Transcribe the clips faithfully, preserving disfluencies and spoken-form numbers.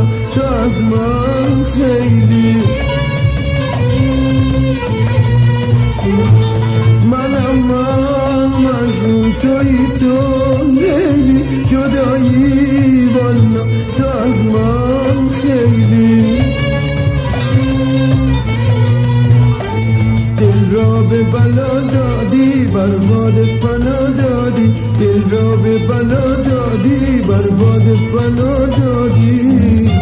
تو از من خیلی. منم من مجنون تویی تو لیلی، جدایی والا تو از من خیلی. دل را به بلا دادی برباد فنا دادی، دل را به بلا دادی برباد فنا دادی.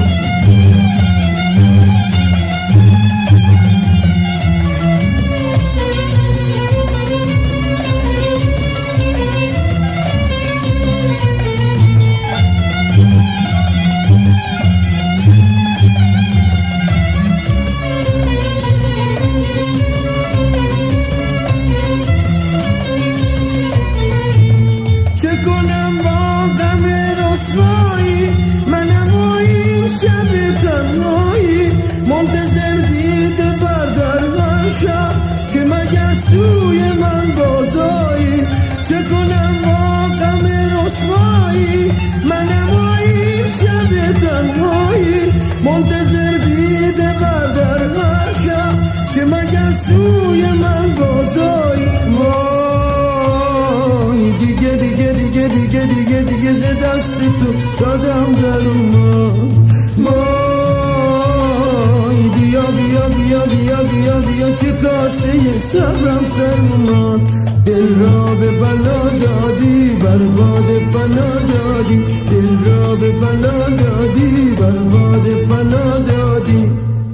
چه کنم با غم رسوایی، منم و این شب تنهایی، منتظر دیده بردر شب که مگر سوی من بازایی. چه کنم با غم رسوایی، منم و این شب تنهایی، منتظر دیده بردر شب که مگر سوی من بازایی. دیگه دیگه دیگه دیگه دیگه دیگه ز دست تو دادم در اومد. وای بیا بیا بیا بیا بیا بیا که کاسه صبرم سر اومد. دل را به بلا دادی برباد فنا دادی، دل را به بلا دادی برباد فنا دادی.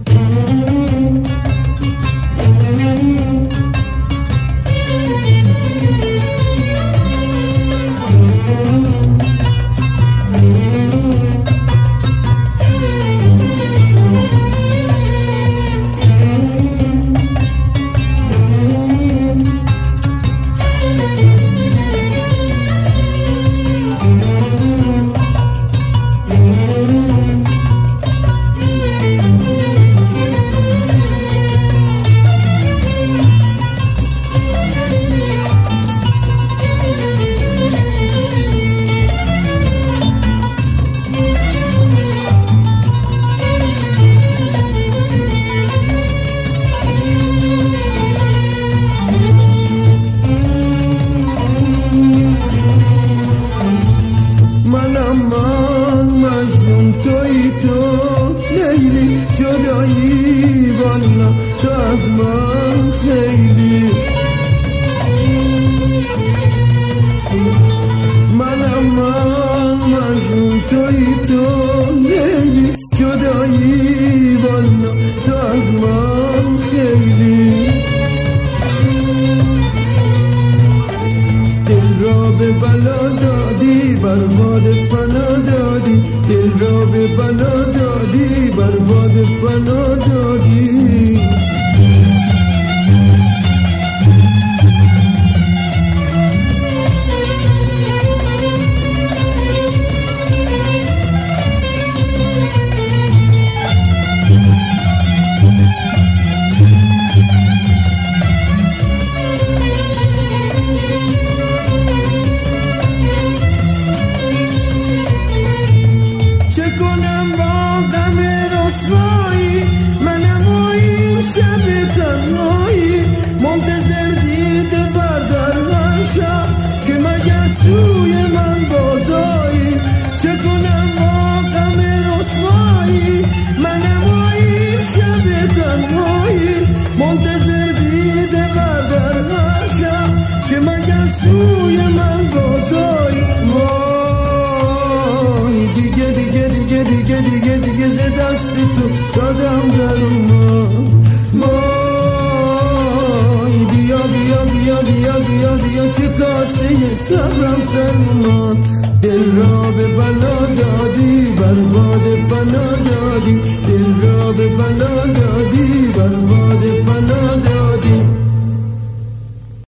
تویی تو لیلی، جدایی والا تو از من خیلی. منم من مجنون تویی تو لیلی، جدایی والا تو از من خیلی. دل را به بلا دادی برباد فنا دادی، دل را به بلا دادی برباد فنا دادی. منم و این شب تنهایی، منتظر دیده بردر شب که مگر سوی من بازایی. چه کنم با غم رسوایی، منم و این شب تنهایی، منتظر دیده بردر شب که مگر سوی من بازایی. وای دیگه دیگه دیگه دیگه دیگه دیگه ز دست تو دادم در اومد. وای بیا بیا بیا بیا بیا بیا که کاسه صبرم سر اومد. دل را به بلا دادی برباد فنا دادی، دل را به بلا دادی برباد فنا دادی.